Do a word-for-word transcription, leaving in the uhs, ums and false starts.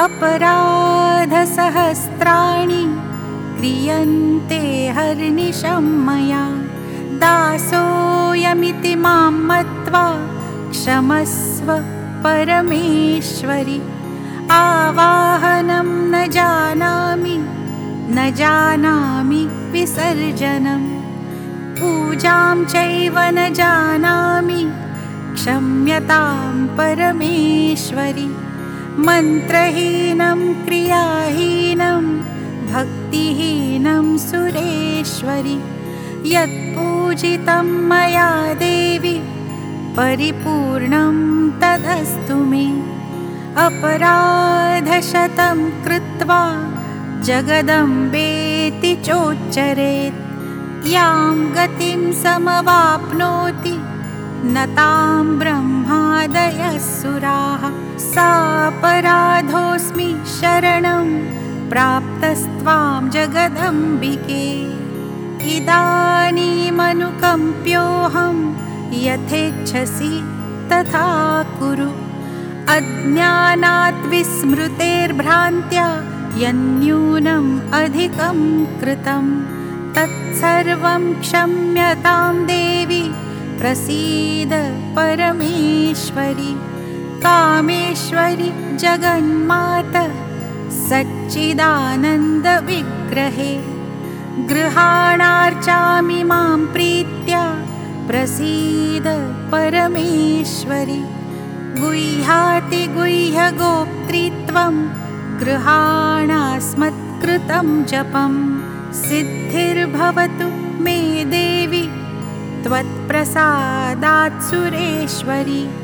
अपराधसहस्राणि क्रियन्ते हर्निशं मया। दासोऽयमिति मां मत्वा क्षमस्व परमेश्वरि। आवाहनं न जानामि न जानामि विसर्जनम्। पूजां चैव न जानामि क्षम्यतां परमेश्वरि। मन्त्रहीनं क्रियाहीनं भक्तिहीनं सुरेश्वरि। यत्पूजितं मया देवि परिपूर्णं तदस्तु मे। अपराधशतं कृत्वा जगदम्बेति चोच्चरेत्। यां गतिं समवाप्नोति न तां ब्रह्मादयः सुराः। सापराधोऽस्मि शरणं प्राप्तस्त्वां जगदम्बिके। इदानीमनुकम्प्योऽहं यथेच्छसि तथा कुरु। अज्ञानात् विस्मृतेर्भ्रान्त्या यन्न्यूनम् अधिकं कृतं तत्सर्वं क्षम्यतां देवि प्रसीद परमेश्वरि। कामेश्वरि जगन्माता सच्चिदानन्दविग्रहे। गृहाणार्चामि मां प्रीत्या प्रसीद परमेश्वरि। गुह्यातिगुह्यगोप्त्रीत्वं गृहाणास्मत्कृतं जपं। सिद्धिर्भवतु मे देवि त्वत्प्रसादात् सुरेश्वरि।